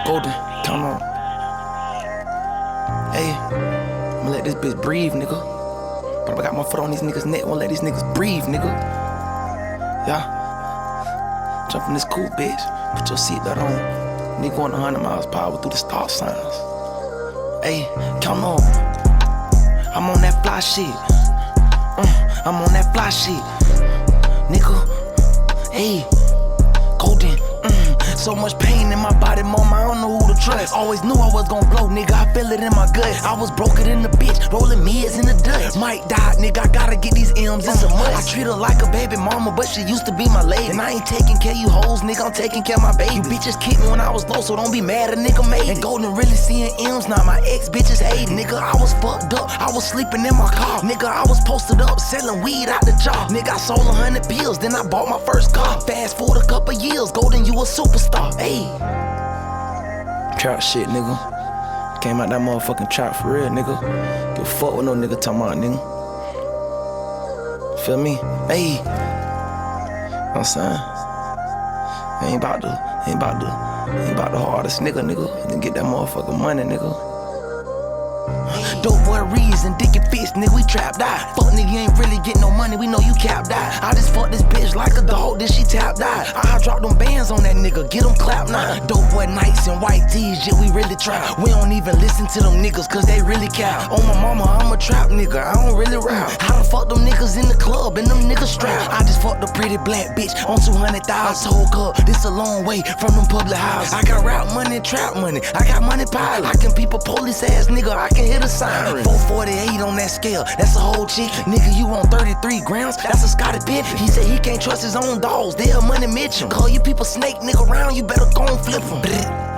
Golden, come on. Hey, I'ma let this bitch breathe, nigga. But I got my foot on these niggas' neck, won't let these niggas breathe, nigga. Yeah. Jump in this cool bitch, put your seatbelt on. Nigga going 100 miles per hour through the stop signs. Hey, come on. I'm on that fly shit. I'm on that fly shit. Nigga, hey, Golden. So much pain in my body, mama, I don't know who to trust. Always knew I was gon' blow, nigga, I feel it in my gut. I was broken in the bitch, rolling mids in the dust. Might die, nigga, I gotta get these M's, it's a must. I treat her like a baby mama, but she used to be my lady. And I ain't taking care of you hoes, nigga, I'm taking care of my baby. You bitches kicked me when I was low, so don't be mad, a nigga made it. And Golden really seeing M's, now my ex bitches hate. Nigga, I was fucked up, I was sleeping in my car. Nigga, I was posted up, selling weed out the jar. Nigga, I sold 100 pills, then I bought my first car. Fast forward a couple years, Golden, you a superstar, ayy. Trap shit, nigga. Came out that motherfucking trap for real, nigga. Give a fuck with no nigga talking about, nigga. Feel me? Hey. Know what I'm saying? Ain't about the hardest nigga. Then get that motherfucking money, nigga. Dope boy reason, dick and fist, nigga, we trapped out. Fuck nigga, you ain't really get no money, we know you capped out. I just fucked this bitch like a dog, then she tapped out. I drop them bands on that nigga, get them clapped now. Dope boy nights and white tees, shit, we really try. We don't even listen to them niggas, cause they really cap. On my mama, I'm a trap nigga, I don't really rap. How the fuck them niggas in the club and them niggas strap? I just fucked a pretty black bitch on 200,000. Sold up, this a long way from them public houses. I got rap money and trap money, I got money pile. I can peep a police ass nigga, I can hit a sign. 448 on that scale, that's a whole chick. Nigga, you want 33 grams, that's a Scottie Pippen. He said he can't trust his own dogs, they'll money Mitchell. Call you people snake nigga around, you better go and flip them.